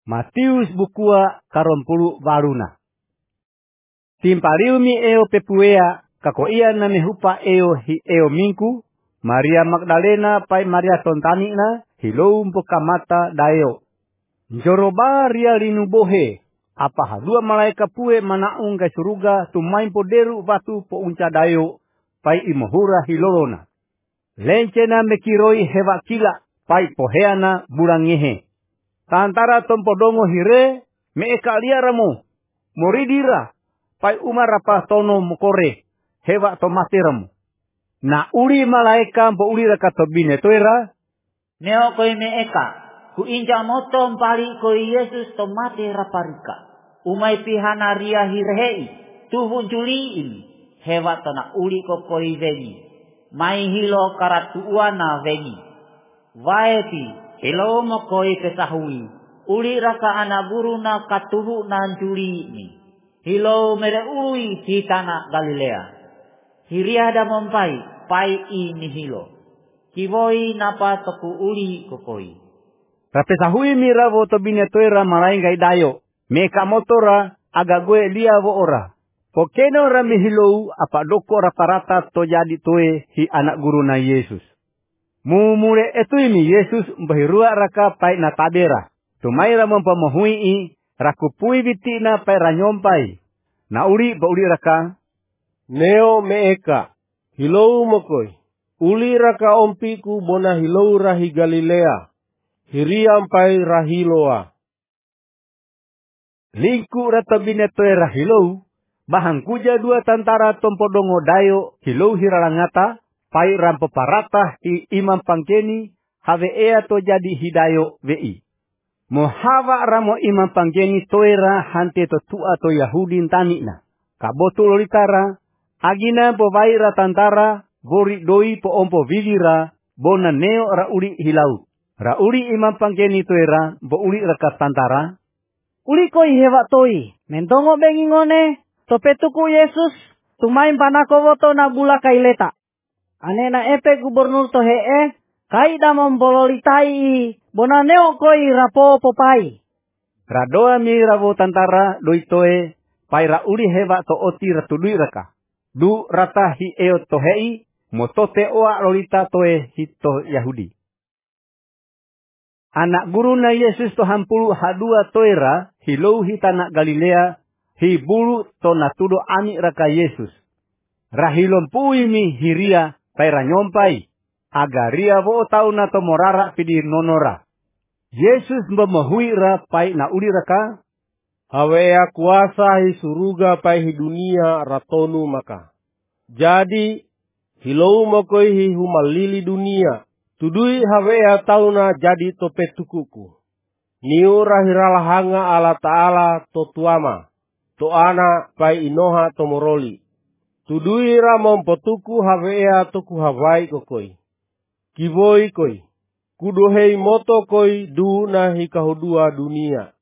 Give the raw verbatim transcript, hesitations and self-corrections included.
Matius bukua karompulu varuna. Timpaliu mi eo pepuea kako ia na mehupa eo hi eo mingku. Maria Magdalena pai Maria tontani na hilou mpokamata dayo. Njoroba ria rinu bohe. Apa hadua malaika pue manaung kai suruga tumain poderu batu po unca dayo pai imohura hilolona. Lencena mekiroi hewa kila pai poheana burangehe. Tantara tompodongo hire meeka liaramu. Moridira pai umarapa tono mukore hewa tomatiramu. Na uri malaika mpo uri raka tobine toira. Neo koi meeka. Ku inja moto mpali koi Yesus tomate raparika. Umai pihana ria hirhei. Tuhu juliin. Hewa tona uri ko koi vengi. Mai hilo karatuana vengi. Vaeti. Hilo mo koi pesahui. Uri raka anak guru na katuhu nan juliini. Hilo mere ui hitana Galilea. Hiriada mompai pai ini hilo. Kivoi napa toku uli kokoi. Rapesahui mira vo tobine toira malainga idayo. Meka motora aga gue lia vo ora. Pokeno rami hilou apa doko rata-rata to jadi toe hi anak guru na Yesus. Mumure etuimi Yesus mbahirua raka pai na tabera. Tumaira mempamohui i rakupui vitina pai ranyompai. Na uri ba uri raka. Neo meeka. Hilou mokoi. Uli raka ompiku bona hilou rahi Galilea. Hiriam pai rahiloa. Lingku ratabine toe rahilou. Bahang kuja dua tantara tompodongo dayo hilou hiralangata. Pai rampeparata hi imam pangkeni. Have ea to jadi hidayo vei. Mohawa ramo imam pangkeni toera hante to tua to Yahudin tanina. Kabotu lolitara. Agina po vaira tantara. Bori doi po ompo vigira. Bona neo ra uri hilau. Ra uri imam pangkeni toera. Bo uri rakat tantara. Uli koi hewa toi. Mentongo bengi ngone. Topetuku Yesus. Tumain panakowoto na bula kaileta. Anena epe gubernur to hee. Kaida membololitai. Bona neo koi rapo popai. Radoa mi ravo tantara doi toe. Pai ra uri hewa to oti ratudui raka. Du rata hi eo to hei. Motote oa lolita toe hito Yahudi. Anak guru na Yesus to hampulu hadua toera. Hilou hitana Galilea. Hi bulu to natudo ami raka Yesus. Rahilom pui mi hiria. Pai ranyompai. Agaria vo tau na to morara pidi nonora. Yesus mbamohui ra pai na uli raka. Hawea kuasa hi suruga pai hi dunia ratonu maka. Jadi hilou mokoi hi humalili dunia. Tudui hawea tau na jadi tope tukuku. Niu rahiralahanga ala ta'ala to tuama. To ana pai inoha to moroli. Tudui ra mompotuku hawea toku hawai kokoi. Kivoi koi. Kudohei moto koi du na hikahudua dunia.